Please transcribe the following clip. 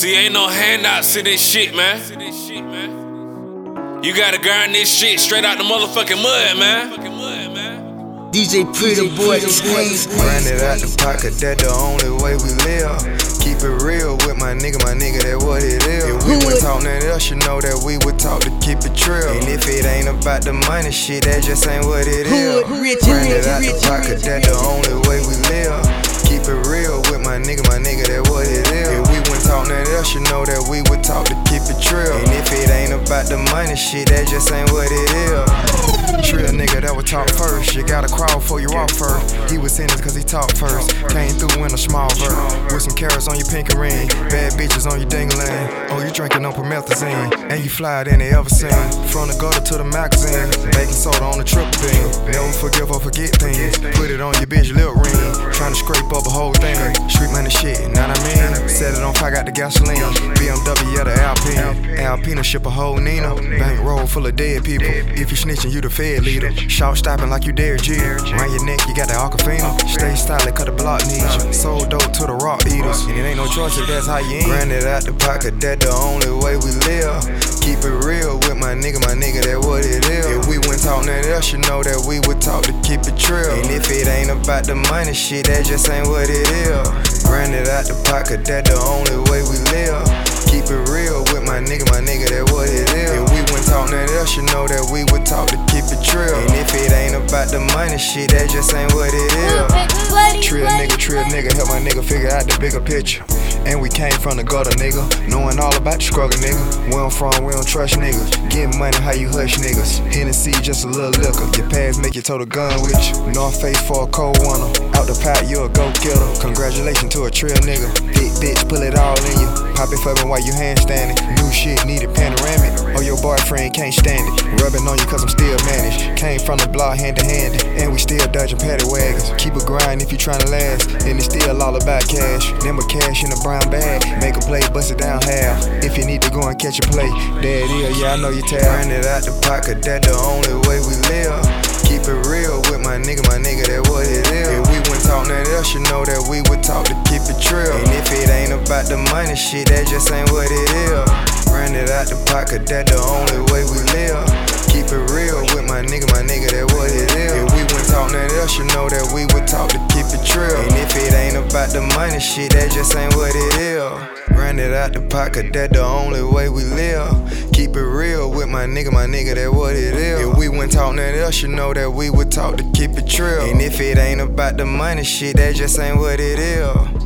See, ain't no handouts in this shit, man. You gotta grind this shit straight out the motherfucking mud, man. DJ Pretty Boy, grind it out the pocket, that the only way we live. Keep it real with my nigga, that what it is. If we would talk nothing else, you know that we would talk to keep it real. And if it ain't about the money, shit, that just ain't what it is. Grind it out the pocket, that the only way we live. Keep it real with my nigga, that what it is. If we wouldn't talk nothing else, you know that we would talk to keep it real. And if it ain't about the money, shit, that just ain't what it is. Trill nigga that would talk first. You gotta crawl before you walk first. He was in it cause he talked first. Came through in a small vert with some carrots on your pinky ring. Bad bitches on your dingling. Oh, you drinking on promethazine. And you fly than they ever seen. From the gutter to the magazine. Baking soda on the triple beam. Never forgive or forget things. Put it on your bitch lip ring. Tryna scrape up a whole thing. Street money shit, know what I mean? Set it on fire, got the gasoline. BMW, yeah, the Alpine. Alpina ship a whole Nina. Bank roll full of dead people. If you snitching, you the Fed leader. Shout stopping like you Derek G. Round your neck, you got the Aquafina. Stay stylish, cut the block needs you. Sold dope to the rock eaters. And it ain't no choice if that's how you ain't. Grind it out the pocket, that the only way we live. Keep it real with my nigga, that what it is. If we wouldn't talk nothing else, you know that we would talk to keep it real. And if it ain't about the money, shit, that just ain't what it is. Grind it out the pocket, that the only way we live. Keep it real with my nigga, that what it is. If we wouldn't talk nothing else, you know that we would talk to keep it real. And if it ain't about the money, shit, that just ain't what it is. Trill nigga, help my nigga figure out the bigger picture. And we came from the gutter, nigga. Knowing all about the struggle, nigga. Where I'm from, we don't trust niggas. Getting money, how you hush niggas. Hennessy, just a little liquor. Your past make you tote a gun with you. North Face for a cold winter. Out the pot, you a go-getter. Congratulations to a trill nigga. Big bitch, pull it all in you. Pop it for me while you handstanding. New shit, needed panoramic. Oh, your boyfriend can't stand it. Rubbing on you cause I'm still managed. Came from the block hand to hand. And we still dodging paddy wagons. Keep a grind if you tryna last. And it's still all about cash. Never cash in a brown bag. Make a play, bust it down half. If you need to go and catch a play, there it is, yeah, I know you tell. Grind it out the pocket, that the only way we live. Keep it real with my nigga, that what it is. If we wouldn't talk nothing else, you know that we would talk to keep it real. And if it ain't about the money, shit, that just ain't what it is. Grind it out the pocket, that the only way we live. Keep it real with my nigga, that what it is. If we wouldn't talk nothing else, you know that we would talk to keep it real. And if it ain't about the money, shit, that just ain't what it is. Grind it out the pocket, that the only way we live. Keep it real with my nigga, that what it is. If we wouldn't talk nothing else, you know that we would talk to keep it real. And if it ain't about the money, shit, that just ain't what it is.